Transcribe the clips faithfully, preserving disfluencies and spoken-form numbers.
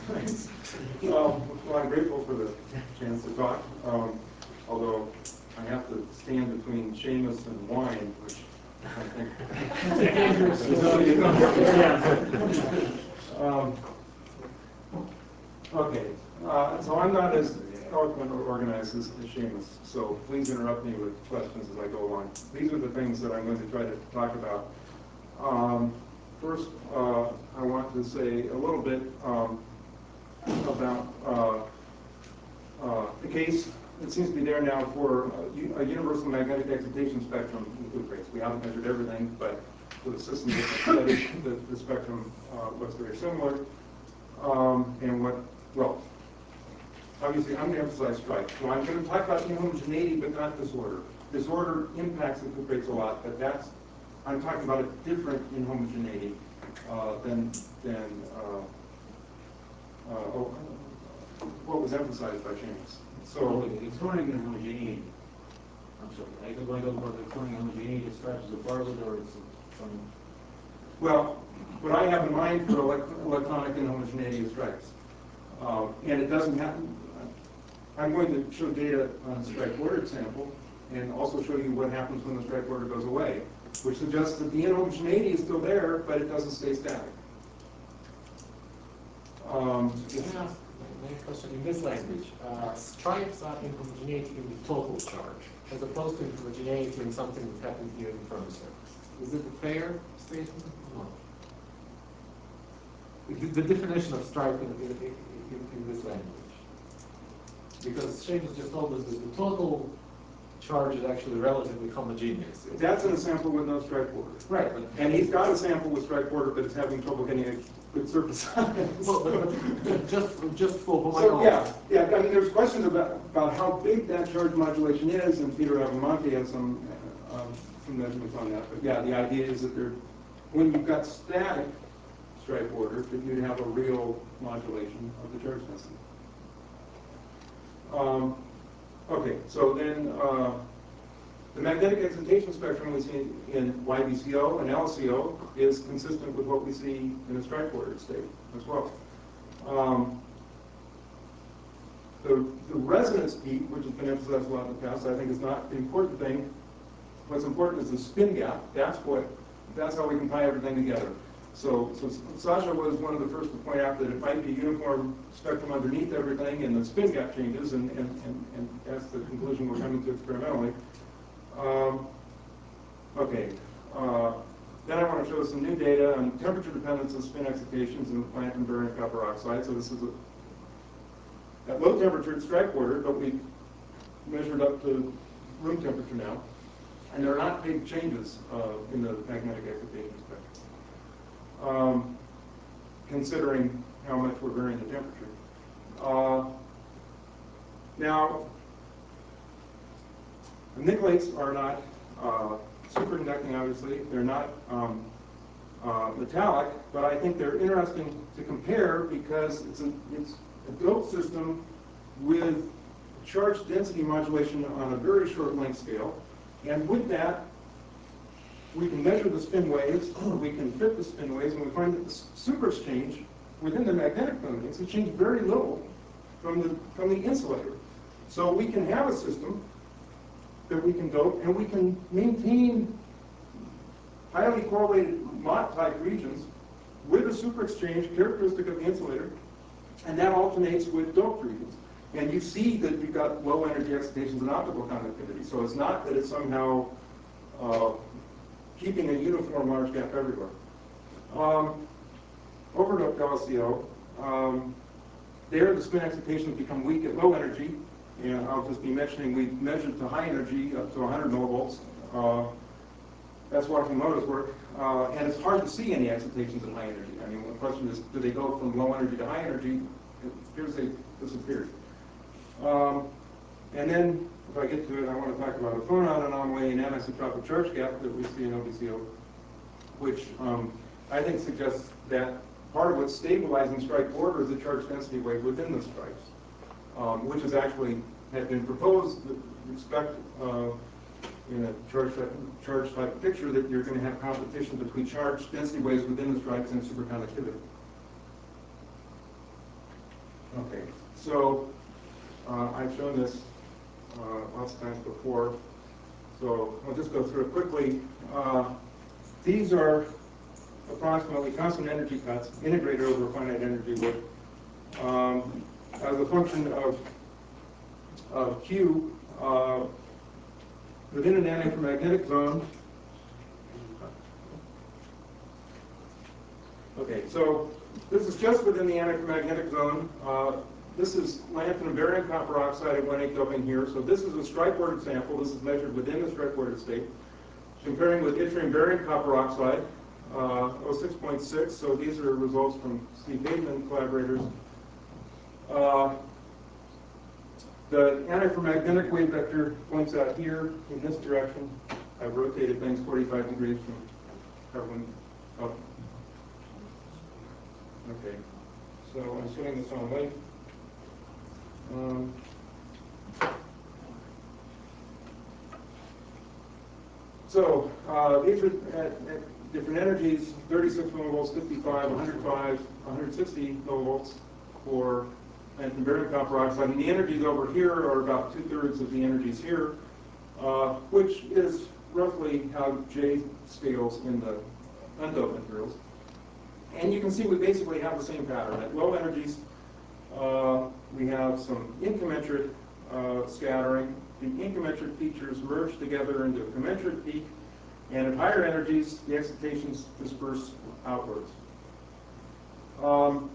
um, well, I'm grateful for the chance to talk, um, although I have to stand between Seamus and wine, which I think so you know. um, okay, uh, so I'm not as eloquent or organized as, as Seamus, so please interrupt me with questions as I go along. These are the things that I'm going to try to talk about. Um, first, uh, I want to say a little bit um, about uh, uh, the case that seems to be there now for a, a universal magnetic excitation spectrum in loop rates. We haven't measured everything, but for the system that studied, the, the spectrum uh, looks very similar. Um, and what, well, obviously I'm going to emphasize strike. So I'm going to talk about inhomogeneity, but not disorder. Disorder impacts the loop rates a lot, but that's, I'm talking about a different inhomogeneity uh, than, than uh, uh, oh, what was emphasized by Seamus. So, ignoring inhomogeneity. I'm sorry, I could go over the ignoring inhomogeneity describes the Bartlett or it's some. Well, what I have in mind for elect electronic inhomogeneity is strikes. Um, and it doesn't happen. I'm going to show data on a strike ordered sample and also show you what happens when the strike order goes away, which suggests that the inhomogeneity is still there, but it doesn't stay static. Um, Can I ask a question in this language? Uh, stripes are inhomogeneity in the total charge, as opposed to inhomogeneity in something that happens near the firm surface. Is it a fair statement? No. The, the definition of stripe in, in, in, in this language. Because Seamus just told us that the total charge is actually relatively homogeneous. That's in a sample with no strike order. Right. But and he's got a sample with strike order, but it's having trouble getting a good surface size. Well, but, but just, just for, for my So own. yeah, yeah. I mean, there's questions about about how big that charge modulation is, and Peter Avamonte has some uh, um, some measurements on that. But yeah, the idea is that there, when you've got static strike order, that you'd have a real modulation of the charge density. Um, okay, so then uh, the magnetic excitation spectrum we see in Y B C O and L C O is consistent with what we see in a strike ordered state as well. Um, the, the resonance peak, which has been emphasized a lot in the past, I think is not the important thing. What's important is the spin gap. That's what. That's how we can tie everything together. So, so Sasha was one of the first to point out that it might be a uniform spectrum underneath everything, and the spin gap changes, and, and, and, and that's the conclusion we're coming to experimentally. Um, okay. Uh, then I want to show some new data on temperature dependence of spin excitations in the plant invariant copper oxide. So this is a, at low temperature it's strike order, but we measured up to room temperature now. And there are not big changes uh, in the magnetic excitation spectrum. Um, considering how much we're varying the temperature. Uh, now, nicolates are not uh, superconducting, obviously. They're not um, uh, metallic, but I think they're interesting to compare because it's a, it's a doped system with charge density modulation on a very short length scale. And with that, we can measure the spin waves, we can fit the spin waves, and we find that the super exchange within the magnetic domains has changed very little from the, from the insulator. So we can have a system that we can dope, and we can maintain highly correlated Mott-type regions with a super exchange characteristic of the insulator, and that alternates with doped regions. And you see that you've got low energy excitations and optical conductivity. So it's not that it's somehow uh, keeping a uniform large gap everywhere. Um, overdoped L C O, um, there the spin excitations become weak at low energy, and I'll just be mentioning we measured to high energy up to one hundred millivolts. Uh, that's Wakimoto's work, uh, and it's hard to see any excitations at high energy. I mean, the question is, do they go from low energy to high energy? It appears they disappeared. Um, and then, if I get to it, I want to talk about a phonon anomaly and anisotropic charge gap that we see in O B C O, which um, I think suggests that part of what's stabilizing strike order is the charge density wave within the stripes, um, which has actually had been proposed with respect uh, in a charge, charge type picture that you're going to have competition between charge density waves within the stripes and superconductivity. Okay, so uh, I've shown this uh, lots of times before, so I'll just go through it quickly. Uh, these are approximately constant energy cuts integrated over a finite energy loop um, as a function of, of Q uh, within an antiferromagnetic zone. Okay, so this is just within the antiferromagnetic zone. Uh, this is lanthanum barium copper oxide at one eight doping here. So this is a stripe-ordered sample. This is measured within the stripe-ordered state. Comparing with yttrium barium copper oxide, uh, oh six point six. So these are results from Steve Hayden and collaborators. Uh, the antiferromagnetic wave vector points out here in this direction. I've rotated things forty-five degrees from carbon up. Okay, so I'm putting this on length. Um, so uh, these are at, at different energies: thirty-six millivolts, fifty-five, one hundred five, one hundred sixty millivolts for lanthanum barium copper oxide. And the energies over here are about two-thirds of the energies here, uh, which is roughly how J scales in the undoped materials. And you can see we basically have the same pattern. At low energies, uh, we have some incommensurate uh, scattering. The incommensurate features merge together into a commensurate peak. And at higher energies, the excitations disperse outwards. Um,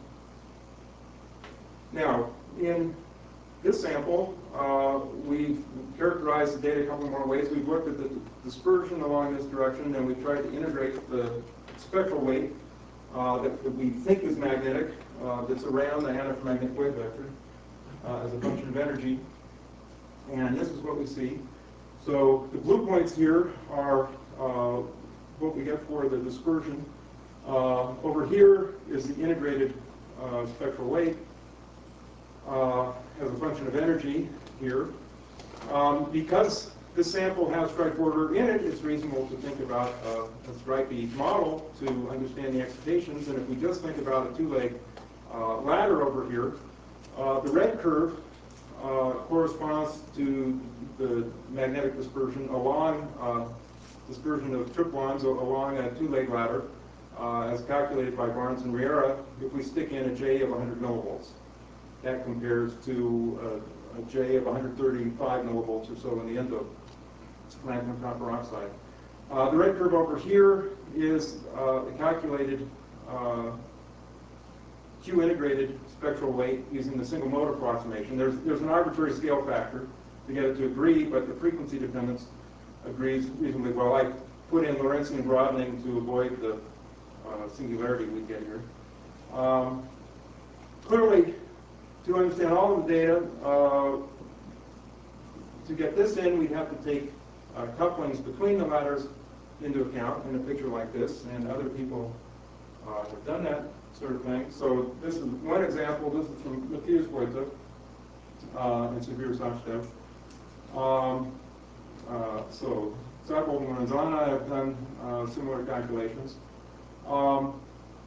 now, in this sample, uh, we've characterized the data a couple more ways. We've looked at the dispersion along this direction, and we've tried to integrate the spectral weight Uh, that, that we think is magnetic, uh, that's around the antiferromagnetic wave vector uh, as a function of energy. And this is what we see. So the blue points here are uh, what we get for the dispersion. Uh, over here is the integrated uh, spectral weight uh, as a function of energy here. Um, because this sample has stripe order in it, it's reasonable to think about uh, a stripy model to understand the excitations. And if we just think about a two-leg uh, ladder over here, uh, the red curve uh, corresponds to the magnetic dispersion along uh, dispersion of tryptolons along a two-leg ladder, uh, as calculated by Barnes and Riera. If we stick in a J of one hundred millivolts, that compares to a, a J of one hundred thirty-five millivolts or so in the end of lanthanum copper oxide. Uh, the red curve over here is uh, a calculated uh, Q integrated spectral weight using the single mode approximation. There's, there's an arbitrary scale factor to get it to agree, but the frequency dependence agrees reasonably well. I put in Lorentzian broadening to avoid the uh, singularity we get here. Um, clearly, to understand all of the data, uh, to get this in, we'd have to take uh, couplings between the ladders into account in a picture like this, and other people uh, have done that sort of thing. So this is one example. This is from Matthias Wojtek uh, and Severe Sachdev. Um, uh, so Seibold and Lorenzana have done uh, similar calculations. Um,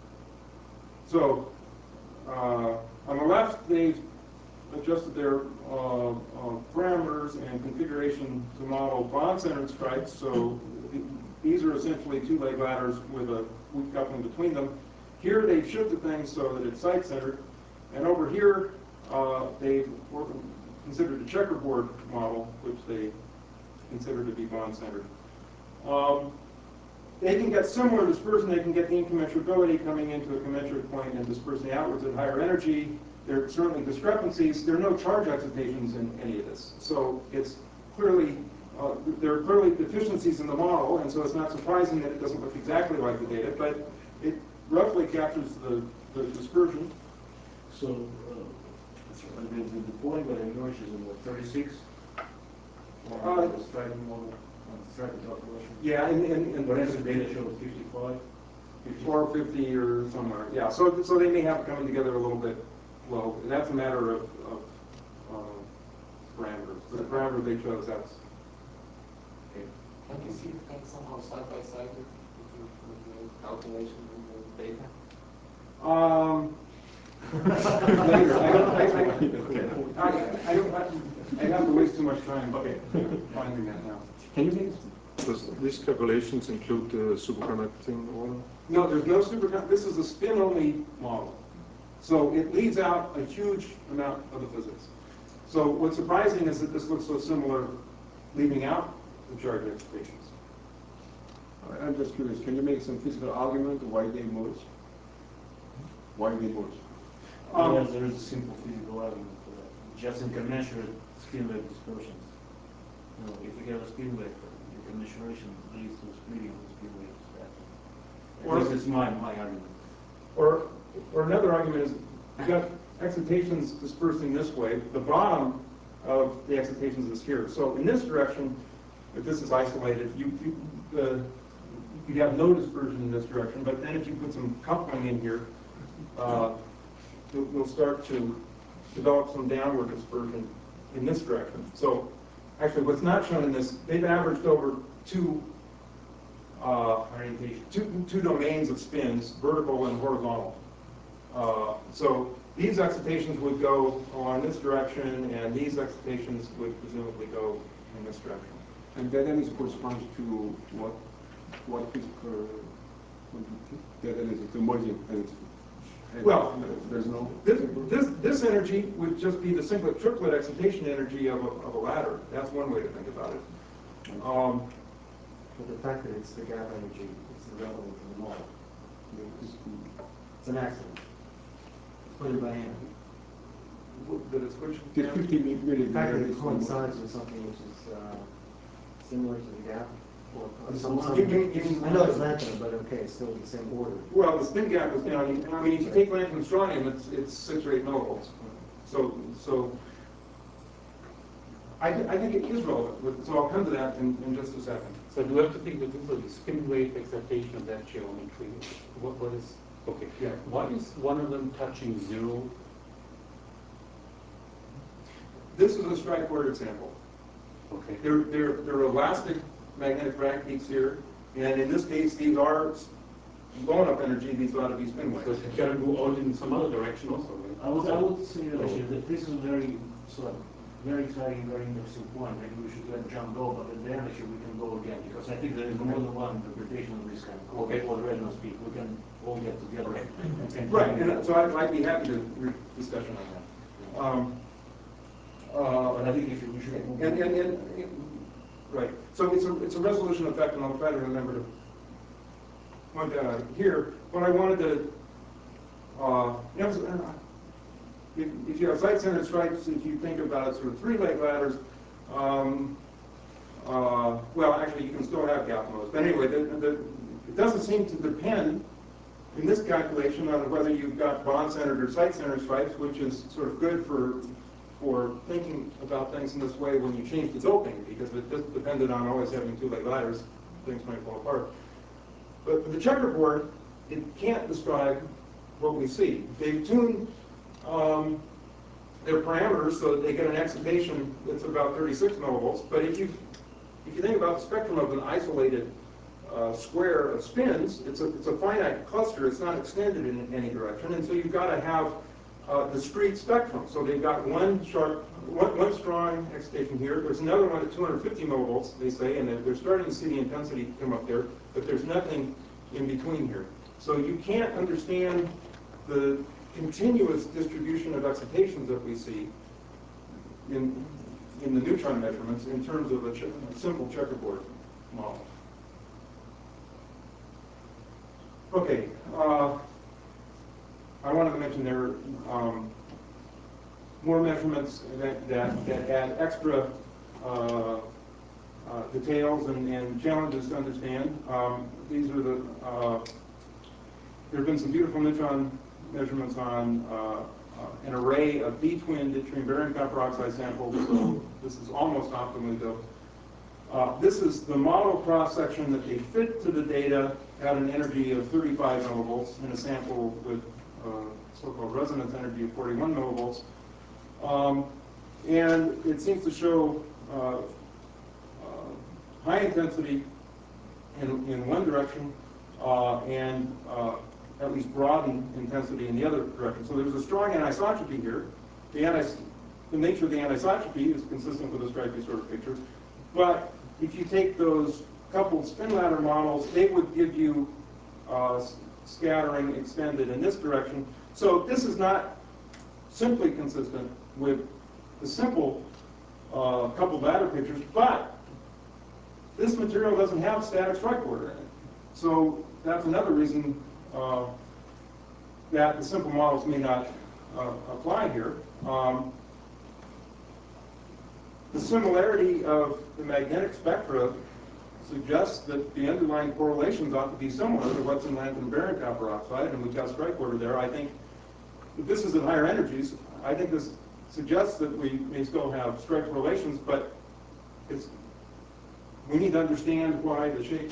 so uh, on the left, they've adjusted their uh, uh, parameters and configuration to model bond-centered stripes. So th these are essentially two-leg ladders with a weak coupling between them. Here they've shifted things so that it's site-centered. And over here, uh, they've considered a checkerboard model, which they consider to be bond-centered. Um, they can get similar dispersion. They can get the incommensurability coming into a commensurate point and dispersing outwards at higher energy. There are certainly discrepancies. There are no charge excitations in any of this. So it's clearly, uh, there are clearly deficiencies in the model, and so it's not surprising that it doesn't look exactly like the data, but it roughly captures the, the dispersion. So, uh, so the, the, the point where the inertia is in what, thirty-six? Uh, the striping model, on the striping calculation? Yeah, and, and, and But as the data shows fifty-five? four fifty or somewhere, yeah. So, so they may have it coming together a little bit low. And that's a matter of, of uh, parameters. But the parameter they chose, that's. Okay. Can you see it kind of somehow side by side with, with, with the calculation and the data? Um, Later, I don't, I, I, I, I don't, I have to waste too much time finding that now. Can you make Does these calculations include the superconducting order? No, there's no supercon, this is a spin-only model. So it leaves out a huge amount of the physics. So what's surprising is that this looks so similar, leaving out the charge expectations. I'm just curious, can you make some physical argument why they merge? Why they merge? Um, Yes, there is a simple physical argument for that. Just in commensurate spin wave dispersions. You know, if you have a spin vector, the commensuration leads to a splitting of the spin wave spectrum. Or- This is my, my argument. Or, or another argument is, you've got excitations dispersing this way, the bottom of the excitations is here. So in this direction, if this is isolated, you, you, the, you have no dispersion in this direction, but then if you put some coupling in here, uh, you'll, you'll start to develop some downward dispersion in this direction. So actually what's not shown in this, they've averaged over two Uh, two, two domains of spins, vertical and horizontal. Uh, so these excitations would go along this direction, and these excitations would presumably go in this direction. And that then is corresponds to what? What physical quantity? That then is the merging energy. And Well, there's no. This, this, this energy would just be the simplet triplet excitation energy of a, of a ladder. That's one way to think about it. Um, But the fact that it's the gap energy is irrelevant to the model. It's an accident. Put it by hand. That it's which? This fifty million. The fact that it coincides with something which is uh, similar to the gap, or or some, some, You mean- you mean- I know it's lanthanum, but okay, it's still the same order. Well, the spin gap is down. I mean, if you take lanthanum strontium, it's, it's six or eight millivolts. So, so I, th I think it is relevant. So I'll come to that in, in just a second. So do we have to think that this is the spin wave excitation of that geometry? What, what is, okay, Yeah. why is one of them touching zero? This is a strike order example. Okay. There, there, there are elastic magnetic drag peaks here, and in this case, these are blown up energy. These ought to be spin Because waves. it can go out in some other direction also, right? I would, I would say actually that this is a very sort of very exciting, very interesting point. Maybe we should let John go, but then actually we can go again, because I think there is more than one interpretation of this kind. Okay, for the resonance peak, we can all get together. and- Right, and so I'd, I'd be happy to hear discussion on that. Um, uh, But I think if you, we should. move And, on. and, and, right, so it's a, it's a resolution effect, and I'll try to remember to point that out here. What I wanted to, uh, you know, uh, if, if you have site-centered stripes, if you think about sort of three-leg ladders, um, uh, well, actually, you can still have gap modes. But anyway, the, the, it doesn't seem to depend in this calculation on whether you've got bond-centered or site-centered stripes, which is sort of good for for thinking about things in this way when you change the doping, because if it just depended on always having two-leg ladders, things might fall apart. But with the checkerboard, it can't describe what we see. They've tuned um, their parameters so that they get an excitation that's about thirty-six millivolts. But if you if you think about the spectrum of an isolated uh, square of spins, it's a it's a finite cluster. It's not extended in any direction, and so you've got to have Uh, discrete spectrum. So they've got one sharp, one, one strong excitation here. There's another one at two hundred fifty millivolts, they say, and they're, they're starting to see the intensity come up there, but there's nothing in between here. So you can't understand the continuous distribution of excitations that we see in, in the neutron measurements in terms of a, ch a simple checkerboard model. Okay. Uh, I wanted to mention there are um, more measurements that, that, that add extra uh, uh, details and, and challenges to understand. Um, these are the, uh, there have been some beautiful neutron measurements on uh, uh, an array of B-twin deuterium barium copper oxide samples, so this is almost optimally doped. Uh, this is the model cross-section that they fit to the data at an energy of thirty-five millivolts in a sample with Uh, so-called resonance energy of forty-one millivolts. Um, and it seems to show uh, uh, high intensity in, in one direction uh, and uh, at least broaden intensity in the other direction. So there's a strong anisotropy here. The, anis the nature of the anisotropy is consistent with a stripy sort of picture. But if you take those coupled spin ladder models, they would give you uh, scattering extended in this direction. So this is not simply consistent with the simple uh, coupled ladder pictures, but this material doesn't have static strike order in it. So that's another reason uh, that the simple models may not uh, apply here. Um, the similarity of the magnetic spectra suggests that the underlying correlations ought to be similar to what's in lanthanum barium copper oxide, and we've got strike order there. I think if this is at higher energies, I think this suggests that we may still have strike correlations, but it's, we need to understand why the shape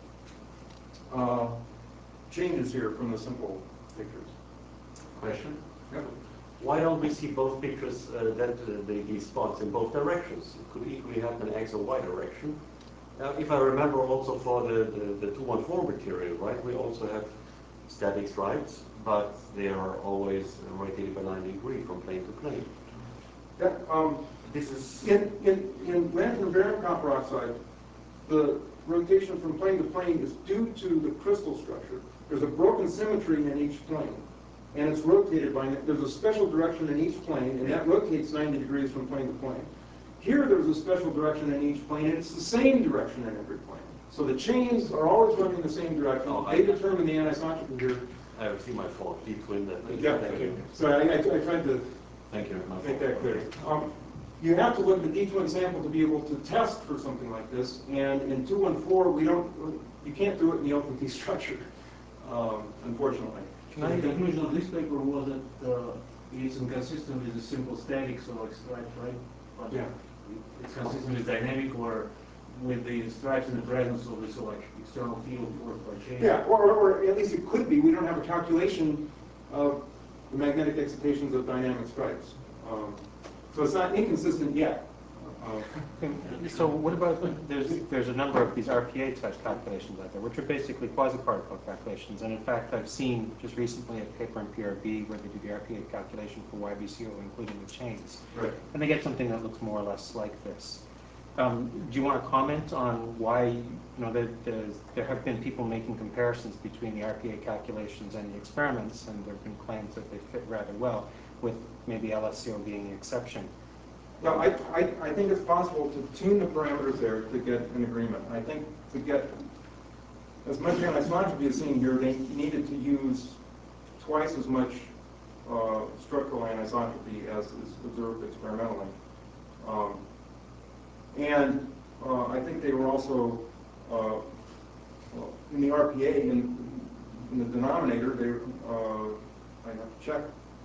uh, changes here from the simple pictures. Question? Yep. Why don't we see both pictures, uh, that uh, the, these spots in both directions? It could equally happen in X or Y direction. Uh, if I remember also for the, the, the two one four material, right, we also have static stripes, but they are always rotated by ninety degrees from plane to plane. Yeah, um, This is... in, in, in lanthanum barium copper oxide, the rotation from plane to plane is due to the crystal structure. There's a broken symmetry in each plane, and it's rotated by, there's a special direction in each plane, and that rotates ninety degrees from plane to plane. Here there's a special direction in each plane, and it's the same direction in every plane. So the chains are always running the same direction. Oh, they determine the anisotropy here. I see my fault. Deep twin that. Yeah, Thank you. so I, I, I tried to Thank you. My make fault. that clear. Um, you have to look at the D twin sample to be able to test for something like this, and in two one four, we don't, you can't do it in the open T structure, um, unfortunately. So the conclusion of this paper was that uh, it's inconsistent with the simple static solid stripes, right? But Yeah. it's consistent with dynamic or with the stripes in the presence of this like external field forced by change. Yeah, or, or at least it could be. We don't have a calculation of the magnetic excitations of dynamic stripes. Um, so it's not inconsistent yet. Uh, So what about, there's, there's a number of these R P A type calculations out there, which are basically quasi-particle calculations. And in fact, I've seen just recently a paper in P R B where they do the R P A calculation for Y B C O, including the chains. right. And they get something that looks more or less like this. Um, do you want to comment on why, you know, there, there's, there have been people making comparisons between the R P A calculations and the experiments, and there have been claims that they fit rather well, with maybe L S C O being the exception. Well, I, I, I think it's possible to tune the parameters there to get an agreement. I think to get as much anisotropy as seen here, they needed to use twice as much uh, structural anisotropy as is observed experimentally. Um, and uh, I think they were also, uh, well, in the R P A, in, in the denominator, they, uh, I have to check,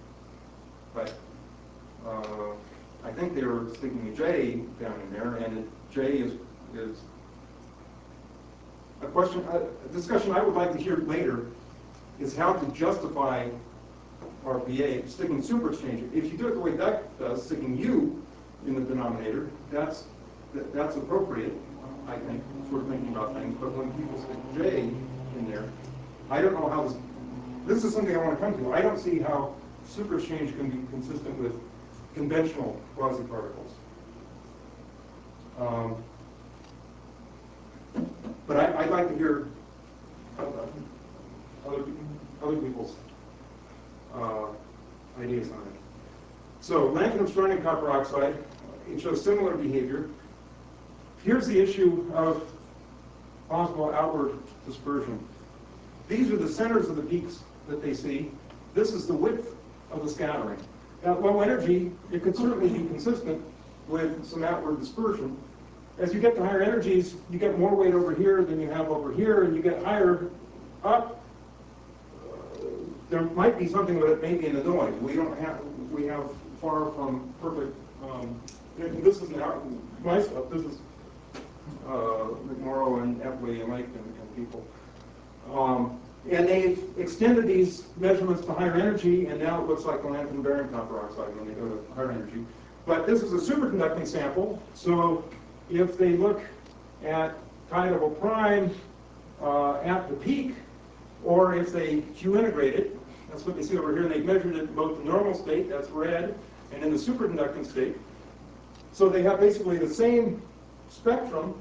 but uh, I think they were sticking a J down in there, and it, J is, is a question, a discussion I would like to hear later is how to justify R P A, sticking super exchanger. If you do it the way Duck does, sticking U in the denominator, that's, that, that's appropriate, I think, sort of thinking about things. But when people stick J in there, I don't know how this, this is something I want to come to. I don't see how super exchange can be consistent with conventional quasi-particles. Um, but I, I'd like to hear uh, other, other people's uh, ideas on it. So, lanthanum strontium copper oxide, it shows similar behavior. Here's the issue of possible outward dispersion. These are the centers of the peaks that they see. This is the width of the scattering. At low energy, it could certainly be consistent with some outward dispersion. As you get to higher energies, you get more weight over here than you have over here, and you get higher up. Uh, there might be something with it, maybe in the noise. We don't have, we have far from perfect, um, and this is now my stuff. This is uh, McMorrow and Epley and Lake and, and people. Um, And they've extended these measurements to higher energy, and now it looks like the lanthanum barium copper oxide when they go to higher energy. But this is a superconducting sample, so if they look at pi double prime uh, at the peak, Or if they Q integrate it, that's what they see over here, and they've measured it in both the normal state, that's red, and in the superconducting state. So they have basically the same spectrum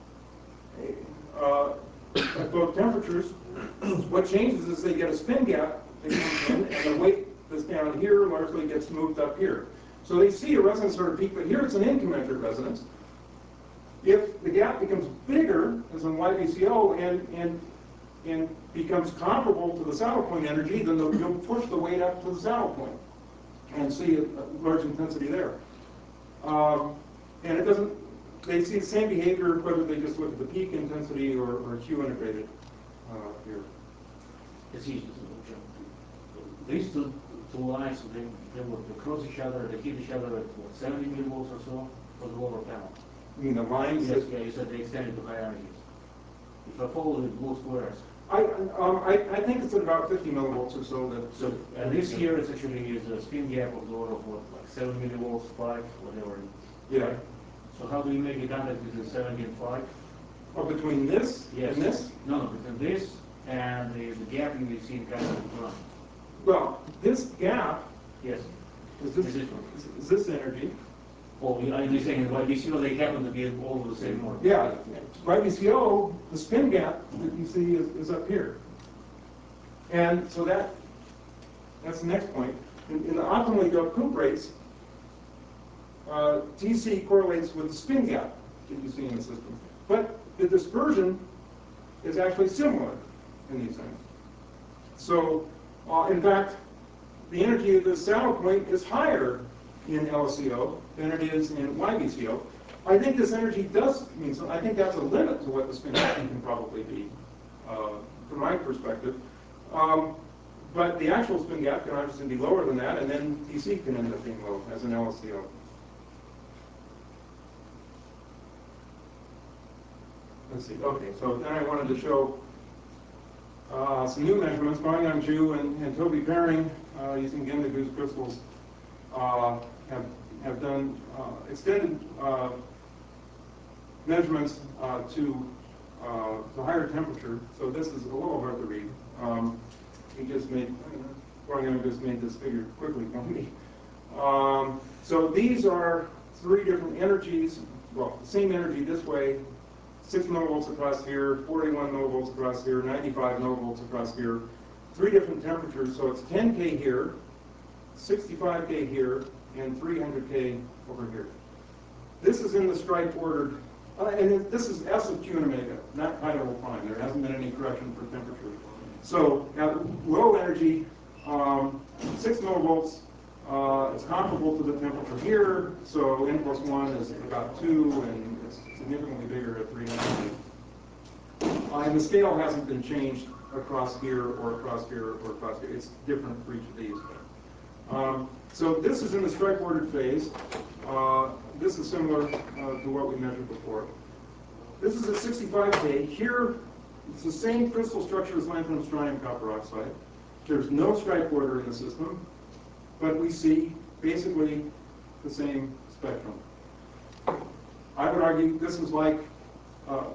uh, at both temperatures. What changes is they get a spin gap that comes in, and the weight that's down here largely gets moved up here. So they see a resonance sort of peak, but here it's an incommensurate resonance. If the gap becomes bigger, as in Y B C O, and, and, and becomes comparable to the saddle point energy, then they'll, you'll push the weight up to the saddle point and see a, a large intensity there. Um, and it doesn't, they see the same behavior whether they just look at the peak intensity or, or Q integrated uh, here. It's easy to look. These two, two lines, they, they would cross each other, they hit each other at what, seventy millivolts or so for the lower panel. You mean the lines? Yes, that- yeah, you said they extended to high energies. If I follow the blue squares, I, um, I, I think it's at about fifty millivolts or so that. so, and this here is actually is a spin gap of the order of what, like seven millivolts, five, whatever. Yeah. So how do you make a contact between seventy and five? Or between this Yes. and this? No, no, between this and the, the gap you see in kind of the front. Well, this gap Yes. is this, Is this one? is, is this energy. Oh, you- are you saying Y B C O, they happen to be all of the same order? Yeah. Y B C O, the spin gap that you see is, is up here. And so that, that's the next point. In, in the optimally doped cuprates, uh, T C correlates with the spin gap that you see in the system. But the dispersion is actually similar in these things. So, uh, in fact, the energy of the saddle point is higher in L C O than it is in Y B C O. I think this energy does mean something. I think that's a limit to what the spin gap can probably be, uh, from my perspective. Um, but the actual spin gap can obviously be lower than that, and then T C can end up being low as an L C O. Let's see. Okay, so then I wanted to show uh, some new measurements. Guanggang Zhu and, and Toby Pairing, uh, using Gemma Goose crystals, uh, have have done uh, extended uh, measurements uh, to uh, to higher temperature. So this is a little hard to read. Um, he just made Guanggang just made this figure quickly for me. Um, so these are three different energies. Well, the same energy this way. six millivolts across here, forty-one millivolts across here, ninety-five millivolts across here. Three different temperatures, so it's ten K here, sixty-five K here, and three hundred K over here. This is in the stripe ordered, uh, and this is S of Q and omega, not pi double prime. There hasn't been any correction for temperature. So at low energy, um, six millivolts, uh, it's comparable to the temperature here, so n plus one is about two, and it's significantly bigger at three hundred. Uh, and the scale hasn't been changed across here or across here or across here. It's different for each of these. Um, so this is in the stripe ordered phase. Uh, this is similar uh, to what we measured before. This is at sixty-five K. Here, it's the same crystal structure as lanthanum strontium copper oxide. There's no stripe order in the system, but we see basically the same spectrum. I would argue this is like uh,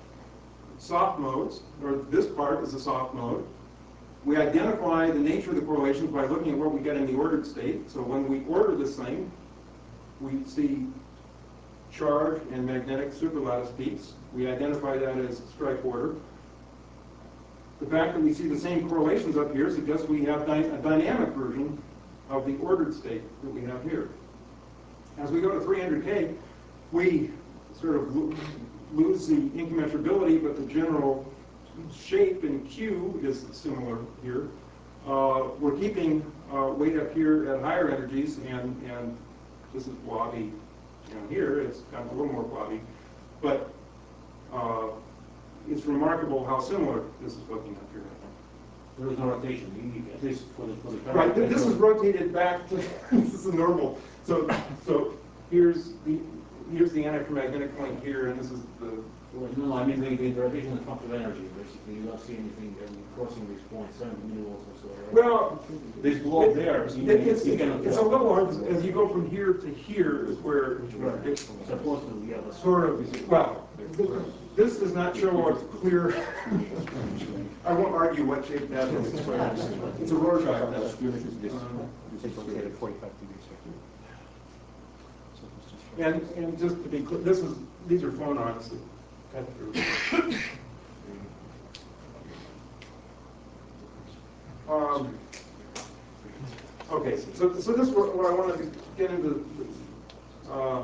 soft modes, or this part is a soft mode. We identify the nature of the correlations by looking at what we get in the ordered state. So when we order this thing, we see charge and magnetic superlattice peaks. We identify that as stripe order. The fact that we see the same correlations up here suggests we have dy a dynamic version of the ordered state that we have here. As we go to three hundred K, we sort of lo lose the incommensurability, but the general shape in Q is similar here. Uh, we're keeping uh, weight up here at higher energies, and, and this is blobby down here. It's kind of a little more blobby, but uh, it's remarkable how similar this is looking up here. There is no rotation, you, you, at least for the, for the. Right, th this is rotated back to, this is normal. So, so here's the, here's the anticlimactic point here, and this is the. Well, no, I mean the, the rotation of the function of energy, basically, you don't see anything uh, crossing these points, seventy millivolts or so, right? Well, This block it- there, it- you, it's, you cannot. it's a little hard, as you go from here to here is where Right. it's Supposed to, yeah, that's. sort of, well, this does not show a clear, I won't argue what shape that is. It's a Rorschach test. It's rotated forty-five degrees. And, and just to be clear, this is, these are phonons that cut through. Um, okay, so, so this is what, what I wanted to get into. Uh,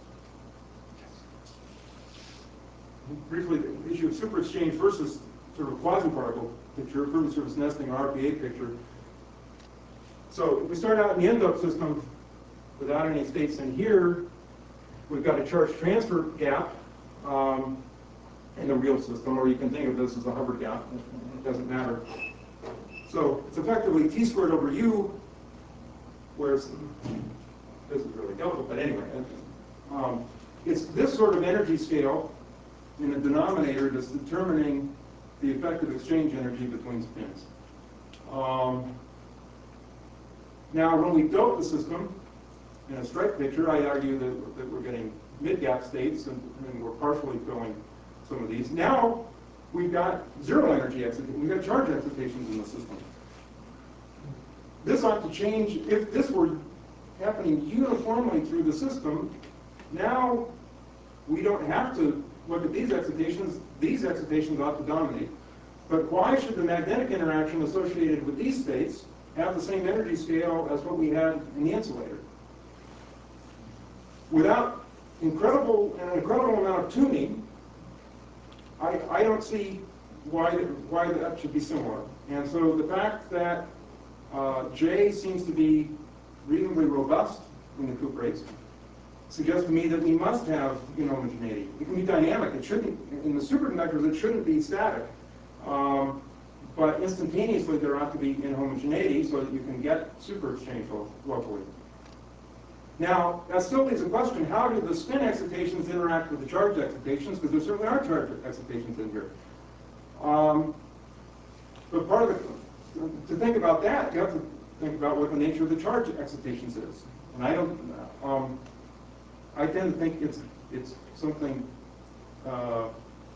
briefly, the issue of super exchange versus sort of quasi-particle picture, permanent surface nesting, or R P A picture. So if we start out in the end-up system without any states in here, we've got a charge transfer gap um, in the real system, or you can think of this as a Hubbard gap. It doesn't matter. So it's effectively T squared over U, whereas this is really difficult, but anyway. Um, it's this sort of energy scale in the denominator that's determining the effective exchange energy between spins. Um, now, when we dope the system in a stripe picture, I argue that, that we're getting mid-gap states, and, and we're partially filling some of these. Now, we've got zero energy excitation. We've got charge excitations in the system. This ought to change. If this were happening uniformly through the system, now we don't have to look at these excitations. These excitations ought to dominate. But why should the magnetic interaction associated with these states have the same energy scale as what we had in the insulator? Without incredible an incredible amount of tuning, I, I don't see why why that should be similar. And so the fact that uh, J seems to be reasonably robust in the cuprates suggests to me that we must have inhomogeneity. It can be dynamic. It shouldn't, in the superconductors, it shouldn't be static. Um, but instantaneously, there ought to be inhomogeneity so that you can get super exchange lo locally. Now, that still leaves a question: how do the spin excitations interact with the charge excitations? Because there certainly are charge excitations in here. Um, but part of the, to think about that, you have to think about what the nature of the charge excitations is. And I don't, um, I tend to think it's it's something uh,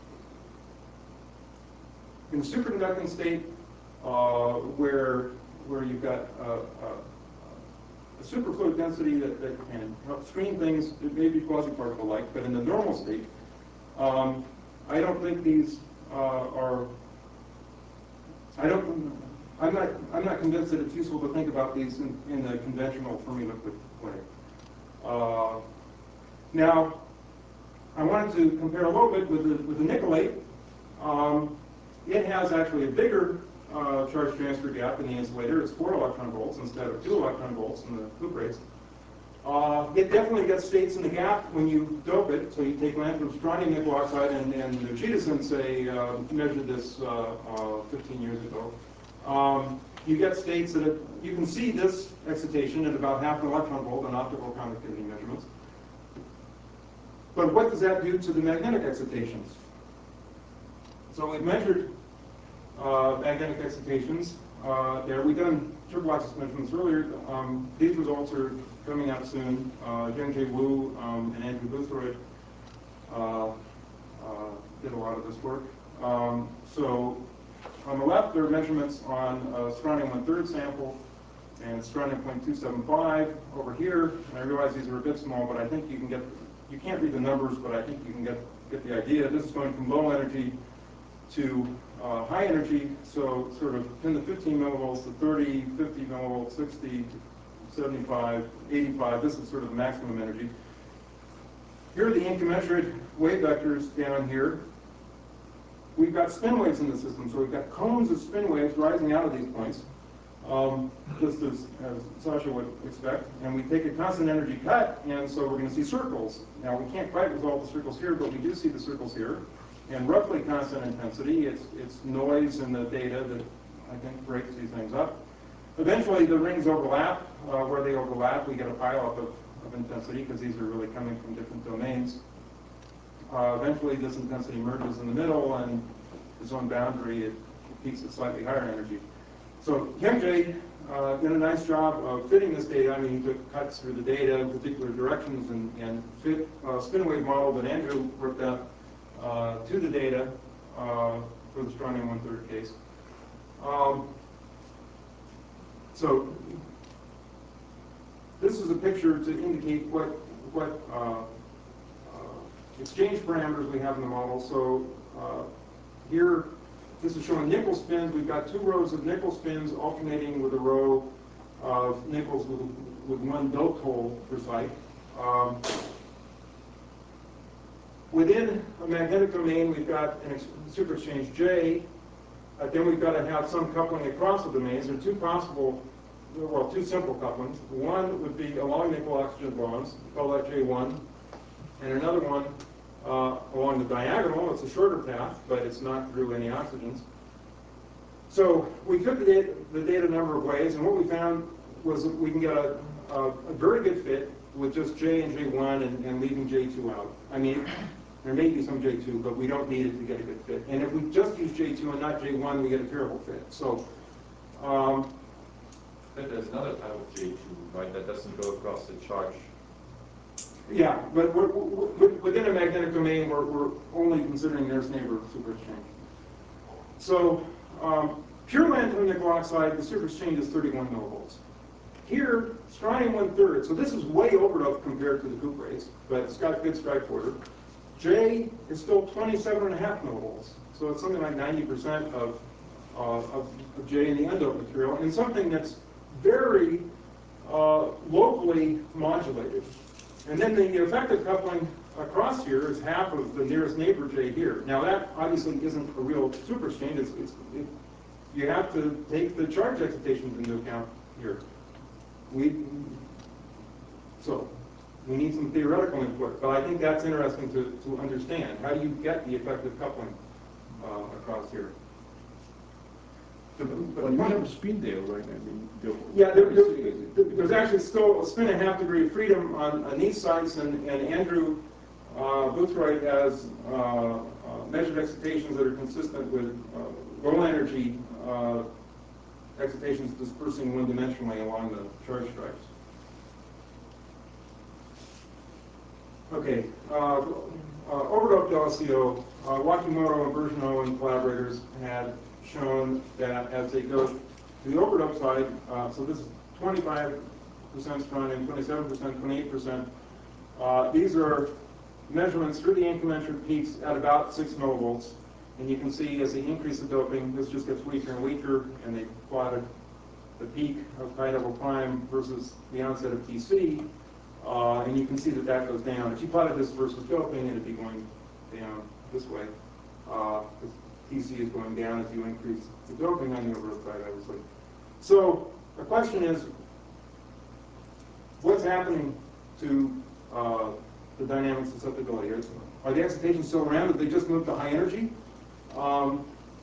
in the superconducting state uh, where where you've got uh, uh, a superfluid density that, that can help screen things. It may be quasi-particle-like, but in the normal state, um, I don't think these uh, are. I don't. I'm not. I'm not convinced that it's useful to think about these in, in the conventional Fermi-liquid way. Uh, now, I wanted to compare a little bit with the with the nickelate. Um, it has actually a bigger uh, charge transfer gap in the insulator. It's four electron volts instead of two electron volts in the cuprates. Uh, it definitely gets states in the gap when you dope it. So you take lanthanum strontium nickel oxide, and, and Uchida say uh, measured this uh, uh, fifteen years ago. Um, you get states that it, you can see this excitation at about half an electron volt in optical conductivity measurements. But what does that do to the magnetic excitations? So we've measured uh, magnetic excitations uh, there. We've done triple axis measurements earlier. Um, these results are coming out soon. Uh, Zheng Wu um, and Andrew Boothroyd uh, uh, did a lot of this work. Um, so on the left, there are measurements on uh, strontium one third sample and strontium zero point two seven five over here. And I realize these are a bit small, but I think you can get, you can't read the numbers, but I think you can get, get the idea. This is going from low energy to uh, high energy, so sort of ten to fifteen millivolts to thirty, fifty millivolts, sixty, seventy-five, eighty-five. This is sort of the maximum energy. Here are the incommensurate wave vectors down here. We've got spin waves in the system, so we've got cones of spin waves rising out of these points, um, just as, as Sasha would expect. And we take a constant energy cut, and so we're going to see circles. Now, we can't quite resolve the circles here, but we do see the circles here. And roughly constant intensity. It's, it's noise in the data that I think breaks these things up. Eventually, the rings overlap. Uh, where they overlap, we get a pileup of, of intensity, because these are really coming from different domains. Uh, eventually, this intensity merges in the middle, and the zone boundary, it, it peaks at slightly higher energy. So Zheng uh, did a nice job of fitting this data. I mean, he took cuts through the data in particular directions and, and fit a spin wave model that Andrew worked out uh, to the data uh, for the strontium one-third case. Um, so this is a picture to indicate what what uh, uh, exchange parameters we have in the model. So uh, here, this is showing nickel spins. We've got two rows of nickel spins alternating with a row of nickels with, with one doped hole per site. Um, within a magnetic domain, we've got an superexchange J. Uh, then we've got to have some coupling across the domains. There are two possible, well, two simple couplings. One would be along nickel oxygen bonds, we call that J one, and another one uh, along the diagonal. It's a shorter path, but it's not through any oxygens. So we took the data, the data a number of ways, and what we found was that we can get a, a, a very good fit with just J and J one and, and leaving J two out. I mean, there may be some J two, but we don't need it to get a good fit. And if we just use J two and not J one, we get a terrible fit. So, um, But there's another type of J two, right, that doesn't go across the charge. yeah, but we're, we're, within a magnetic domain, we're, we're only considering nearest neighbor superexchange. So, um, pure lanthanum nickel oxide, the superexchange is thirty-one millivolts. Here, strontium one-third, so this is way overdoped compared to the cuprates, but it's got good strike order. J is still twenty-seven and a half millivolts, so it's something like ninety percent of, uh, of, of J in the undoped material, and something that's very uh, locally modulated. And then the effective coupling across here is half of the nearest neighbor J here. Now that obviously isn't a real superexchange. It's, it's, it, you have to take the charge excitations into account here. We, so we need some theoretical input, but I think that's interesting to, to understand. How do you get the effective coupling uh, across here? But you have a spin there, right? I mean, the, Yeah, there, there, there's actually still a spin and a half degree of freedom on, on these sites, and, and Andrew uh, Boothroyd has uh, uh, measured excitations that are consistent with uh, low energy uh, excitations dispersing one-dimensionally along the charge stripes. Okay, uh, uh, overdoped L C O, uh, Wakimoto and Bergeneau and collaborators had shown that as they go to the overdope side, uh, so this is twenty-five percent strontium, twenty-seven percent, twenty-eight percent. Uh, these are measurements through the incremental peaks at about six millivolts. And you can see as they increase the doping, this just gets weaker and weaker, and they plotted the peak of pi double prime versus the onset of T C. Uh, and you can see that that goes down. If you plotted this versus doping, it'd be going down this way. Uh, T C is going down as you increase the doping on the overdope side, obviously. So the question is, what's happening to uh, the dynamic susceptibility? Are, are the excitations still around? Did they just move to high energy? Um,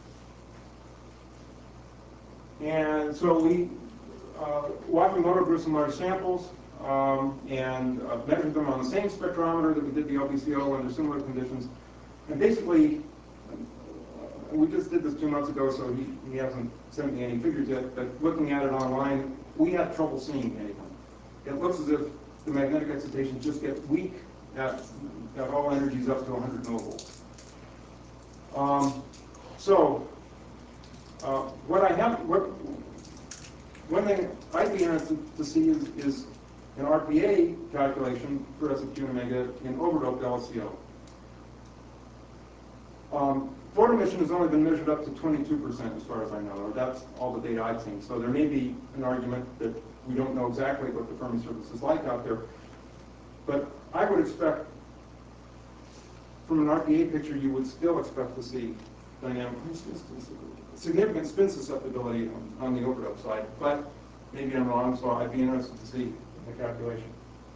and so we, uh, Wakimoto drew some large samples um, and uh, measured them on the same spectrometer that we did the L B C O under similar conditions. And basically, we just did this two months ago, so he, he hasn't sent me any figures yet, but looking at it online, we have trouble seeing anything. It looks as if the magnetic excitations just get weak at, at all energies up to one hundred millivolts. Um, so, uh, what I have, what, one thing I'd be interested to see is, is an R P A calculation for S of Q and omega in overdoped L C O. Um, photo emission has only been measured up to twenty-two percent as far as I know, or that's all the data I've seen. So there may be an argument that we don't know exactly what the Fermi surface is like out there. But I would expect, from an R P A picture, you would still expect to see dynamic, significant spin susceptibility on, on the overdope side. But maybe I'm wrong, so I'd be interested to see the calculation.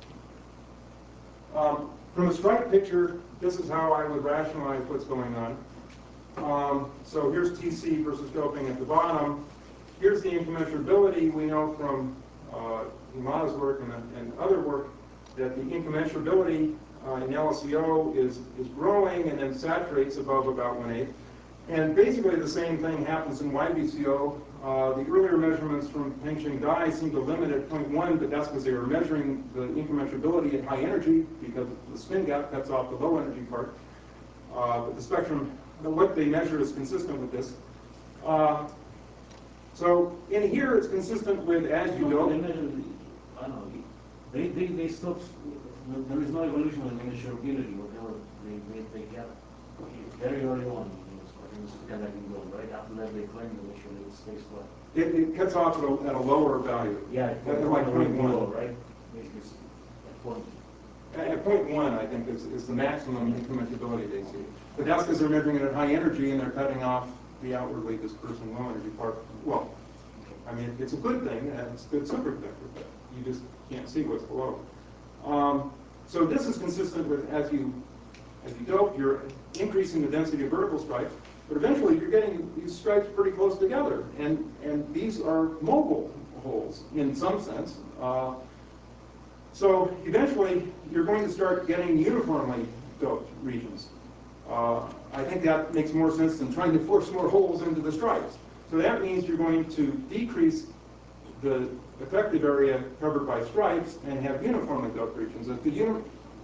Um, from a strike picture, this is how I would rationalize what's going on. Um, so here's T C versus doping at the bottom. Here's the incommensurability. We know from uh, Imada's work and, and other work that the incommensurability uh, in L C O is, is growing and then saturates above about one eighth. And basically the same thing happens in Y B C O. Uh, the earlier measurements from Pengcheng Dai seem to limit at zero point one, but that's because they were measuring the incommensurability at high energy because the spin gap cuts off the low energy part. Uh, but the spectrum, what they measure is consistent with this. Uh, so in here, it's consistent with as you No, go. They measure, the- I don't know, they, they, they stopped, there is no evolution in measurability, whatever they, they, they get very early on, in the superconducting zone, right? After that, they claim the measure it stays flat. It, it cuts off at a, at a lower value. Yeah, At at like point point one, one. right? It's at point. At point one, I think, is, is the maximum incrementability they see. But that's because they're measuring it at high energy and they're cutting off the outwardly dispersing low energy part. Well, I mean, it's a good thing, and it's a good superconductor, but you just can't see what's below. Um, so this is consistent with as you as you dope, you're increasing the density of vertical stripes, but eventually you're getting these stripes pretty close together, and and these are mobile holes in some sense. Uh, so eventually you're going to start getting uniformly doped regions. Uh, I think that makes more sense than trying to force more holes into the stripes. So that means you're going to decrease the effective area covered by stripes and have uniformly doped regions. If the uni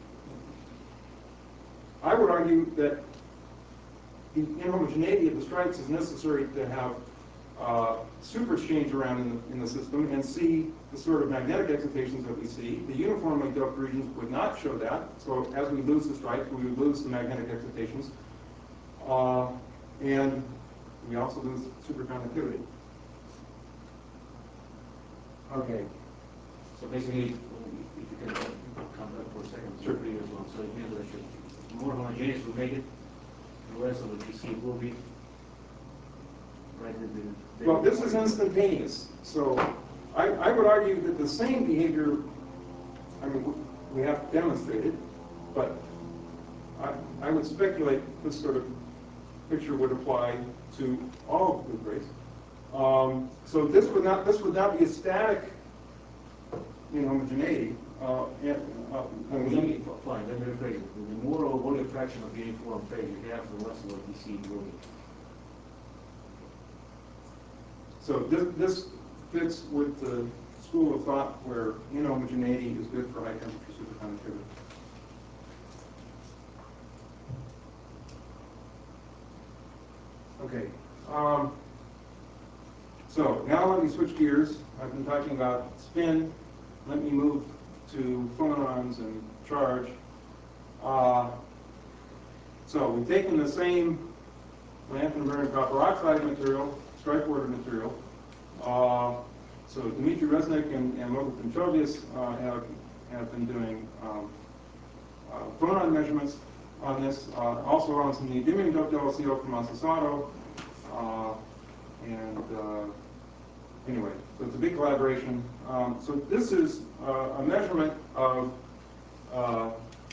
I would argue that the inhomogeneity of the stripes is necessary to have uh, super exchange around in the, in the system and see the sort of magnetic excitations that we see. The uniformly doped regions would not show that. So as we lose the stripes, we would lose the magnetic excitations. Uh, and we also lose superconductivity. Okay. So basically, if you can come back for a second, to Sure. the previous one. So it means that should, more homogeneous will make it, the rest of the G C will be right in the... Well, this is instantaneous. So I, I would argue that the same behavior, I mean, we have to demonstrate it, but I, I would speculate this sort of picture would apply to all of the loop rates. Um, so this would not this would not be a static inhomogeneity. Uh, and, uh, I Let mean, me, fine, let me rephrase it. The more or volume fraction of the uniform phase you have, the less of what you see will be. so this, this fits with the school of thought where inhomogeneity is good for high temperature superconductivity. Okay. Um, so now let me switch gears. I've been talking about spin. Let me move to phonons and charge. Uh, so we've taken the same lanthanum barium copper oxide material, stripe ordered material. Uh, so Dmitry Resnik and, and Robert Pinchovius uh, have, have been doing um, uh, phonon measurements on this, uh, also on some neodymium doped L C O from Asasato. Uh, and uh, anyway, so it's a big collaboration. Um, so this is uh, a measurement of uh,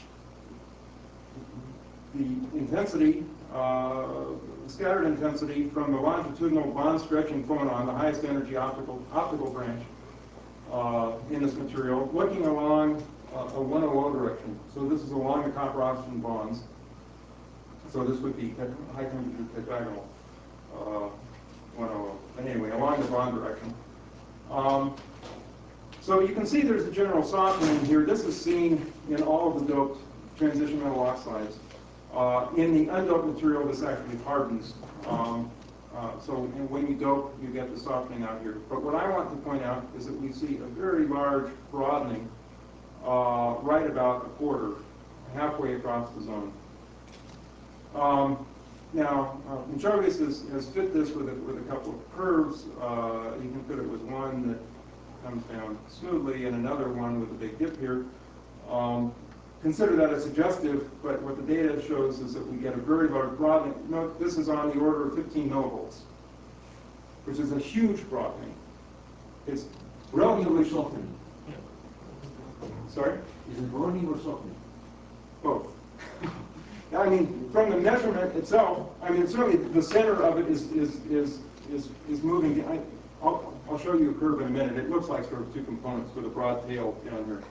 the intensity, uh, scattered intensity from the longitudinal bond stretching phonon, the highest energy optical optical branch uh, in this material, looking along uh, a one oh zero direction. So this is along the copper oxygen bonds. So this would be high temperature tetragonal uh, one oh zero. But anyway, along the bond direction. Um, so you can see there's a general softening here. This is seen in all of the doped transition metal oxides. Uh, in the undoped material, this actually hardens. Um, uh, so when you dope, you get the softening out here. But what I want to point out is that we see a very large broadening uh, right about a quarter, halfway across the zone. Um, now, uh, Pinchovius has, has fit this with a, with a couple of curves. Uh, you can fit it with one that comes down smoothly and another one with a big dip here. Um, consider that as suggestive, but what the data shows is that we get a very large broadening. Note this is on the order of fifteen millivolts, which is a huge broadening. It's relatively softening. Sorry? Is it broadening or softening? Both. I mean, from the measurement itself, I mean, certainly the center of it is is is is, is moving. I, I'll, I'll show you a curve in a minute. It looks like sort of two components with a broad tail down here.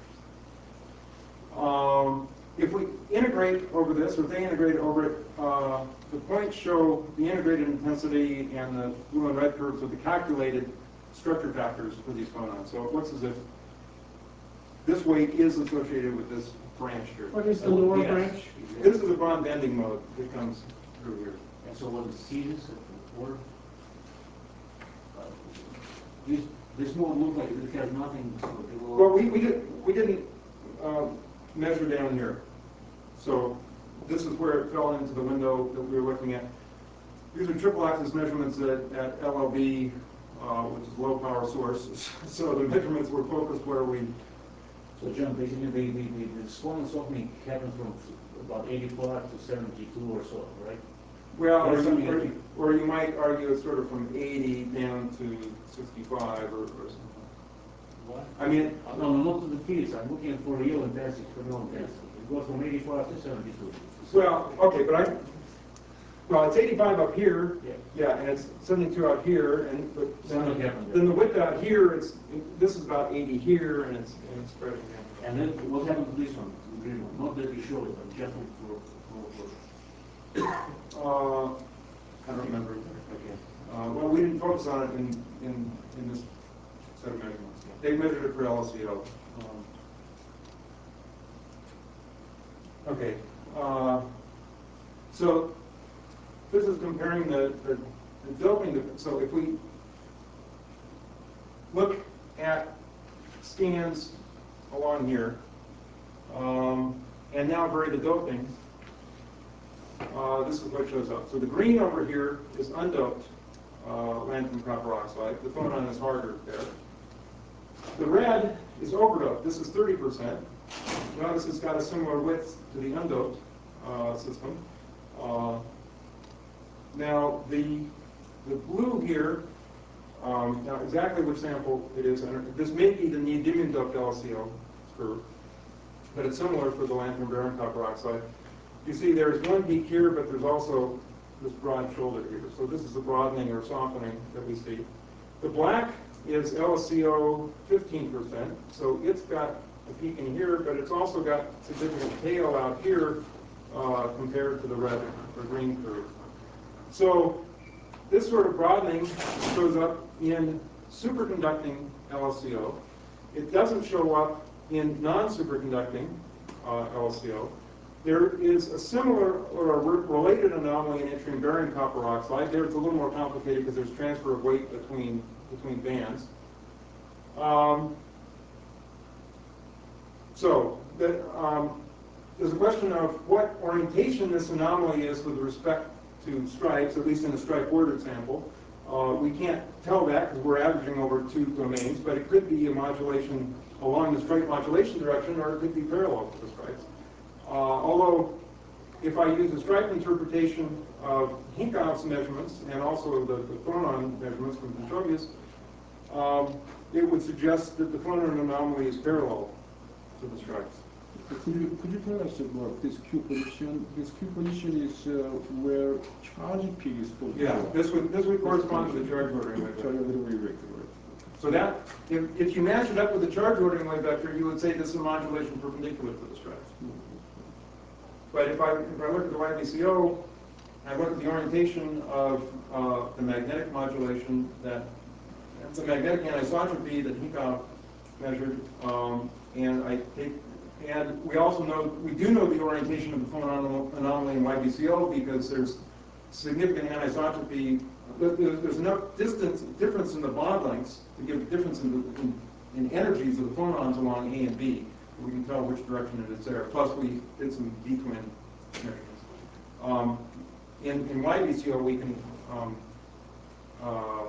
Um, if we integrate over this, or if they integrate over it, uh, the points show the integrated intensity, and the blue and red curves are the calculated structure factors for these phonons. So it looks as if this weight is associated with this branch here. What is the lower Yes. branch? This is the bond bending mode that comes through here. And so what is C this or? Uh, This, this mode looks like it has nothing. below- Well, we, we didn't, we didn't, um, measure down here. So this is where it fell into the window that we were looking at. These are triple axis measurements at, at L L B, uh, which is low power source. So the measurements were focused where we, So John, basically the, the, the, the swollen softening happens from about eighty-four to seventy-two or so, right? well, or Yes, you, something or like- you, or you might argue it's sort of from eighty down to sixty-five or, or something. What? I mean, No, no, not to the fields, I'm looking for real intensity, for real intensity. It goes from eighty-four to seventy-two. well, okay, but I, well, it's eighty-five up here, Yeah. yeah, and it's seventy-two out here, and, but Something then, happened there. then the width out here, it's, this is about eighty here, and it's, and it's spreading down. And then what happened to this one, the green one? Not that you showed it, but just for, for, for. Uh, I don't remember. Okay. Uh, well, we didn't focus on it in, in, in this set of measurements. They measured it for L S E O. Um, Okay, uh, so this is comparing the, the, the doping. So if we look at scans along here, um, and now vary the doping, uh, this is what shows up. So the green over here is undoped uh, lanthanum copper oxide. The phonon is harder there. The red is overdoped. This is thirty percent. Notice it's got a similar width to the undoped uh, system. Uh, now the the blue here, um, now exactly which sample it is, and this may be the neodymium doped L S E O curve, but it's similar for the lanthanum barium copper oxide. You see there's one peak here, but there's also this broad shoulder here. So this is the broadening or softening that we see. The black is L S E O fifteen percent, so it's got a peak in here, but it's also got significant tail out here uh, compared to the red or green curve. So this sort of broadening shows up in superconducting L S E O. It doesn't show up in non-superconducting uh, L S E O. There is a similar or a related anomaly in yttrium barium copper oxide. There it's a little more complicated because there's transfer of weight between, between bands. Um, so the, um, there's a question of what orientation this anomaly is with respect to stripes, at least in the stripe bordered sample. Uh, we can't tell that because we're averaging over two domains, but it could be a modulation along the stripe modulation direction, or it could be parallel to the stripes. Uh, although, if I use a stripe interpretation of Hinkoff's measurements and also the, the phonon measurements from Petrovius, um, it would suggest that the phonon anomaly is parallel to the stripes. Could you, could you tell us about this Q position? This Q position is uh, where charging peak is supposed to Yeah, go. this would this would correspond to the charge ordering wave Charge vector. ordering wave vector, right. So that, if, if you match it up with the charge ordering wave vector, you would say this is a modulation perpendicular to the stripes. But if I, if I look at the Y B C O, I look at the orientation of uh, the magnetic modulation, that the magnetic anisotropy that Hinkoff measured, um, and I take, and we also know, we do know the orientation of the phonon anomaly in Y B C O because there's significant anisotropy. There's, there's enough distance difference in the bond lengths to give a difference in, the, in, in energies of the phonons along A and B. We can tell which direction it is there. Plus, we did some D-twin measurements. Um, in, in Y B C O, we can, um, uh,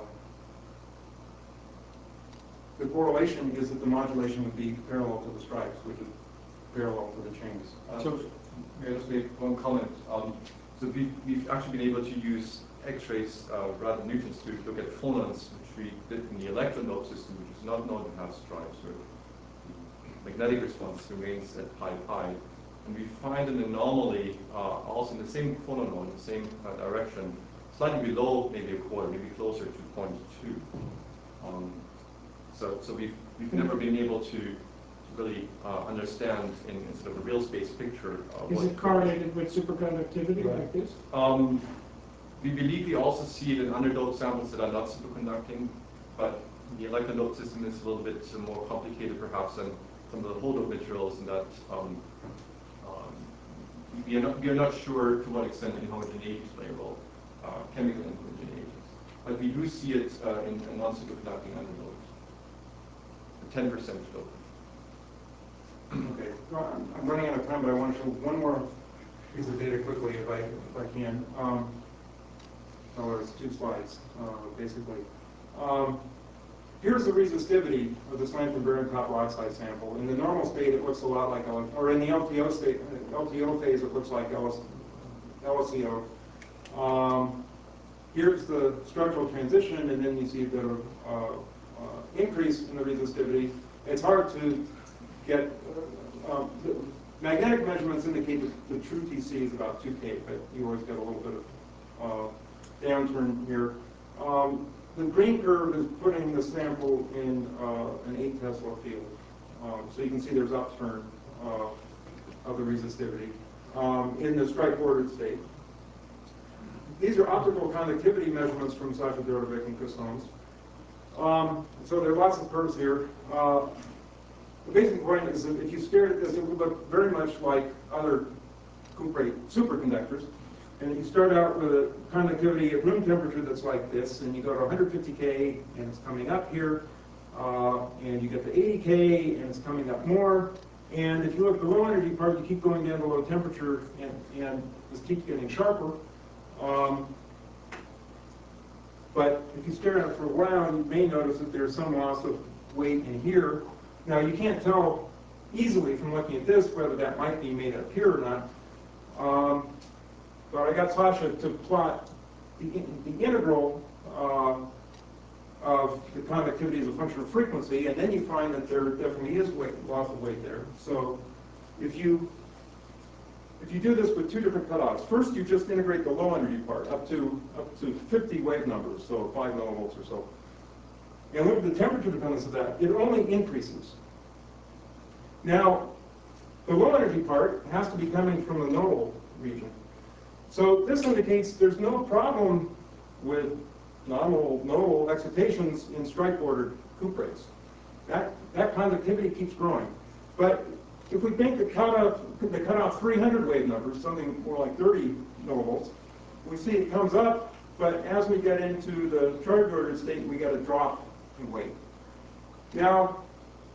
the correlation is that the modulation would be parallel to the stripes, which is parallel to the chains. Uh, So, may I just make one comment? Um, so we've, we've actually been able to use X-rays uh, rather than Newtons to look at phonons, which we did in the electron dope system, which is not known to have stripes. Where the magnetic response remains at pi pi. And we find an anomaly uh, also in the same phonon node, in the same uh, direction, slightly below maybe a quarter, maybe closer to zero point two. Um, so so we've, we've never been able to, to really uh, understand in, in sort of a real space picture. Uh, Is what it correlated with superconductivity like this? Um, we believe we also see it in underdoped samples that are not superconducting, but the electron dope system is a little bit more complicated perhaps, and some of the hold-up materials, and that um, um, we, are not, we are not sure to what extent inhomogeneity is playable, uh, chemical inhomogeneity. But we do see it uh, in a non-superconducting underload, ten percent slope. Okay, well, I'm- I'm running out of time, but I want to show one more piece of data quickly, if I, if I can. Um, oh, it's two slides, uh, basically. Um, here's the resistivity of the slime from barium copper oxide sample. In the normal state, it looks a lot like, L or in the L T O state, L T O phase, it looks like L S C O. Um, here's the structural transition, and then you see the uh, uh, increase in the resistivity. It's hard to get, uh, um, the magnetic measurements indicate that the true T C is about two K, but you always get a little bit of uh, downturn here. Um, the green curve is putting the sample in uh, an eight Tesla field. Um, so you can see there's upturn uh, of the resistivity um, in the stripe-ordered state. These are optical conductivity measurements from Sasha Dordovic and Chris Holmes. Um, so there are lots of curves here. Uh, the basic point is that if you stared at this, it would look very much like other Coupe superconductors. And if you start out with a conductivity at room temperature that's like this, and you go to one hundred fifty K, and it's coming up here, uh, and you get to eighty K, and it's coming up more. And if you look at the low energy part, you keep going down to low temperature, and, and this keeps getting sharper. Um, but if you stare at it for a while, you may notice that there's some loss of weight in here. Now, you can't tell easily from looking at this whether that might be made up here or not. Um, but I got Sasha to plot the, the integral uh, of the conductivity as a function of frequency, and then you find that there definitely is weight, loss of weight there. So if you If you do this with two different cutoffs, first you just integrate the low energy part up to up to fifty wave numbers, so five millivolts or so. And look at the temperature dependence of that. It only increases. Now, the low energy part has to be coming from the nodal region. So this indicates there's no problem with nominal nodal excitations in stripe-ordered Coupes. That that conductivity keeps growing, but if we think the cutoff, the cutoff three hundred wave numbers, something more like thirty millivolts, we see it comes up, but as we get into the charge-ordered state, we get a drop in weight. Now,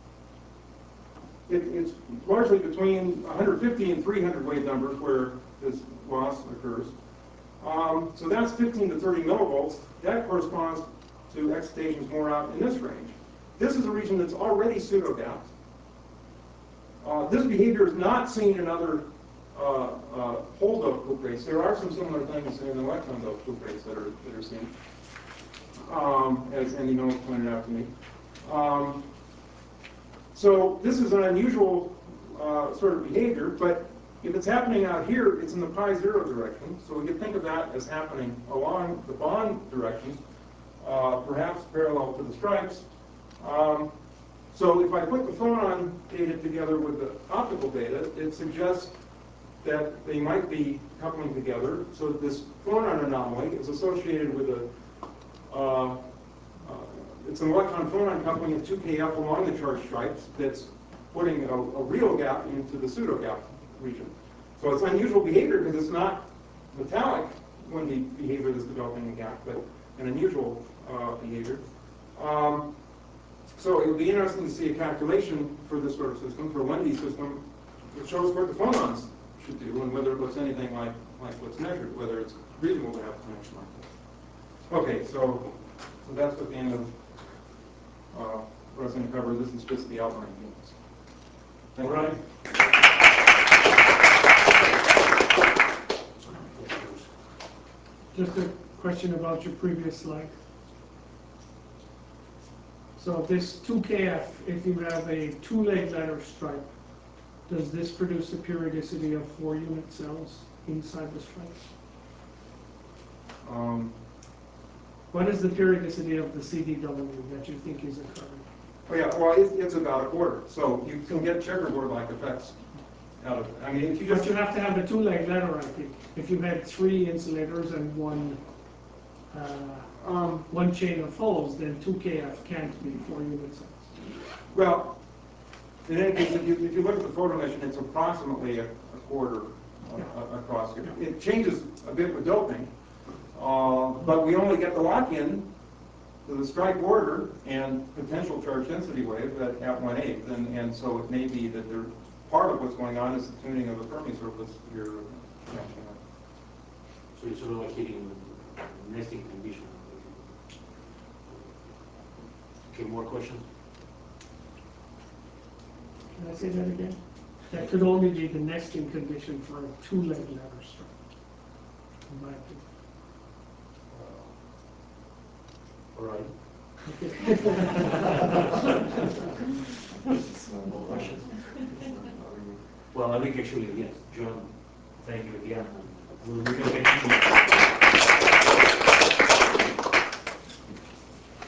it, it's largely between one hundred fifty and three hundred wave numbers where this loss occurs. Um, so that's fifteen to thirty millivolts. That corresponds to excitations more out in this range. This is a region that's already pseudo-gapped. Uh, this behavior is not seen in other uh, uh, hole-doped Coupes. There are some similar things in electron-doped Coupes that are that are seen, um, as Andy Mills pointed out to me. Um, so this is an unusual uh, sort of behavior, but if it's happening out here, it's in the pi zero direction. So we could think of that as happening along the bond directions, uh, perhaps parallel to the stripes. Um, So if I put the phonon data together with the optical data, it suggests that they might be coupling together. So this phonon anomaly is associated with a, uh, uh, it's an electron-phonon coupling of two K F along the charge stripes that's putting a, a real gap into the pseudo-gap region. So it's unusual behavior because it's not metallic when the behavior is developing a gap, but an unusual uh, behavior. Um, So it would be interesting to see a calculation for this sort of system, for a Wendy system, that shows what the phonons should do and whether it looks anything like, like what's measured, whether it's reasonable to have a connection like this. Okay, so, so that's what the end of uh, what I was going to cover. This is just the outline. Thank you. Just a question about your previous slide. So this two K F, if you have a two-leg ladder stripe, does this produce a periodicity of four unit cells inside the stripe? Um, What is the periodicity of the C D W that you think is occurring? oh yeah, well, it's, it's about a quarter. So you can get checkerboard-like effects out of it. I mean, if you just... But you have to have a two-leg ladder, I think. If you had three insulators and one uh, Um, one chain of holes, then two K F can't be four unit cells. Well, In any case, if you, if you look at the photo mission, it's approximately a, a quarter uh, across here. It changes a bit with doping, uh, but we only get the lock-in to the stripe order and potential charge density wave at, at one eighth, and, and so it may be that there, part of what's going on is the tuning of the Fermi surface you're mentioning. So it's sort of like hitting nesting condition. Okay, more questions? Can I say that again? That could only be the nesting condition for a two-leg ladder strike, in my opinion. All right. More questions? Well, I think actually, yes, John, thank you again. We'll look at it.